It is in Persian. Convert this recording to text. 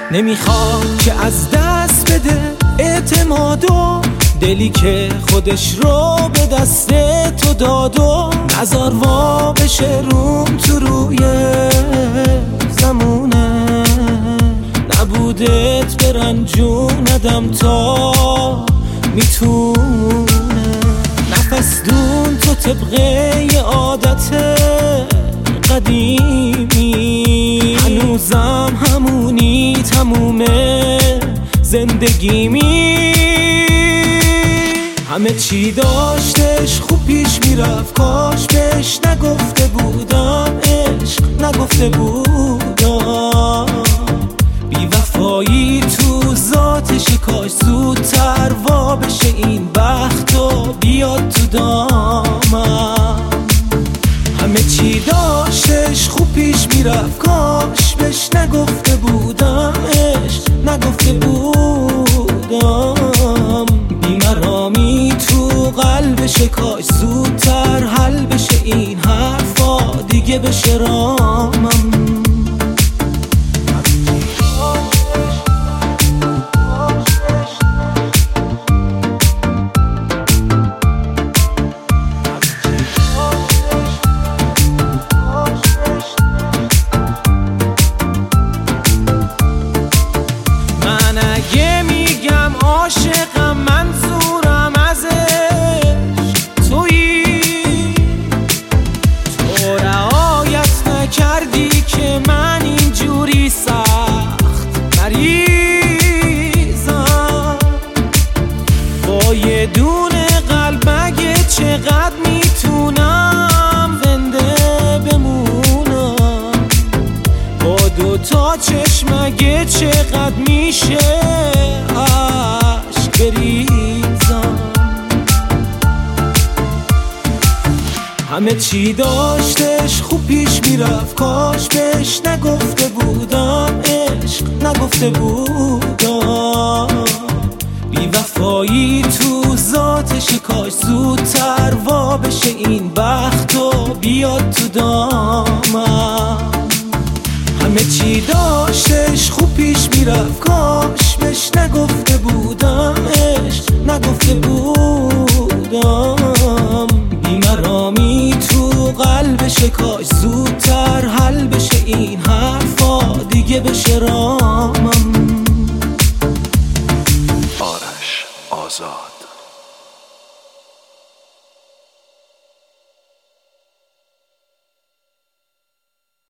نمیخواد که از دست بده اعتمادو، دلی که خودش رو به دست تو دادو. نزار وا بشه روم تو روی زمونه، نبودت برنجوندم تا میتونه. نفس دون تو طبقه عادت قدیمی، هنوزم همونی تمومه زندگیمی. همه چی داشتش خوب پیش میرفت، کاش بهش نگفته بودم عشق، نگفته بودم بی وفایی تو ذاتش، کاش زودتر وا بشه این بخت و بیاد تو دامم. همه چی داشتش خوب پیش میرفت، کاش بهش نگفته بودم عشق، نگفته بودم بیمرامی تو قلبش، کاش زودتر حل بشه این حرفا دیگه بشه رامم. عاشقم منظورم ازش تویی، تو رعایت نکردی که من اینجوری سخت مریضم. با یه دونه قلب مگه چقدر میتونم زنده بمونم، با دوتا چشم مگه چقدر میشه بریزم. همه چی داشتش خوب پیش میرفت، کاش بهش نگفته بودم عشق، نگفته بودم بی وفایی تو ذاتش، کاش زودتر وا بشه این بخت و بیاد تو دامم. همه چی داشتش خوب پیش میرفت، کاش بهش نگفته بودم عشق، نگفته بودم بیمرامی تو قلبش، کاش زودتر حل بشه این حرفا دیگه بشه رامم. آرش آزاد.